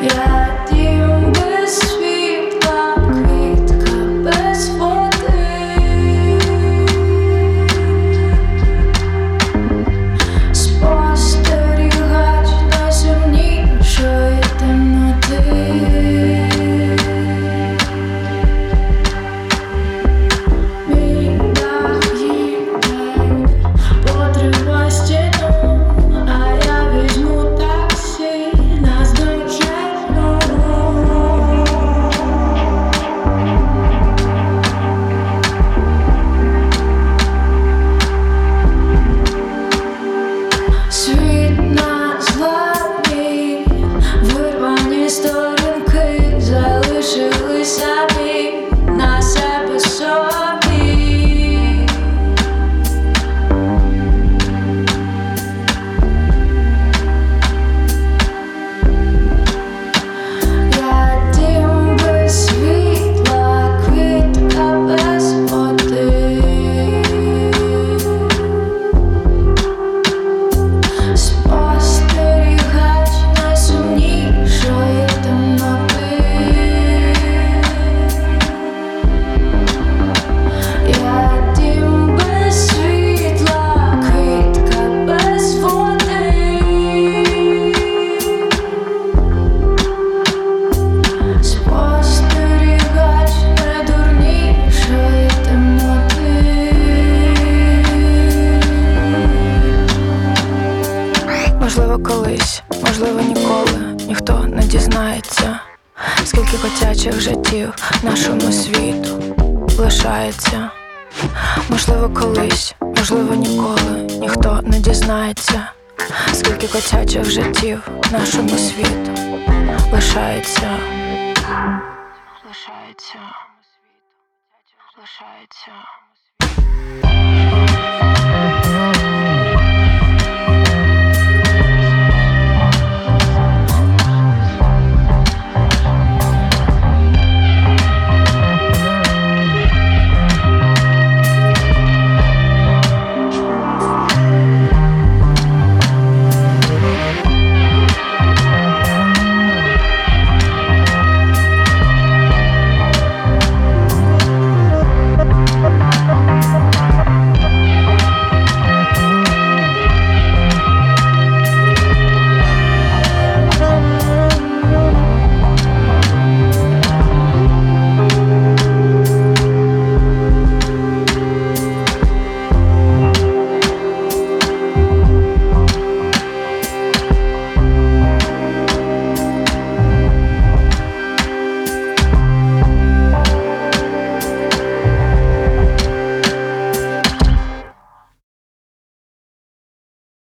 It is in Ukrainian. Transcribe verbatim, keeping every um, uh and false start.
Я дім без світла, квітка без води. Спостерігач найсумнішої темноти. Мій дах їде, потримай стіну, а я візьму таксі наздожену. Світ на зламі, вирвані сторінки залишили самі на себе собі. Я дім без світла, квітка без води. Спостерігач найсумнішої темноти. Я дім без світла, квітка без води. Спостерігач найдурнішої темноти. Можливо, колись, можливо, ніколи ніхто не дізнається, скільки котячих життів нашому світу лишається. Можливо, колись, можливо, ніколи ніхто не дізнається, скільки котячих життів нашому світу лишається. Лишається. Лишається.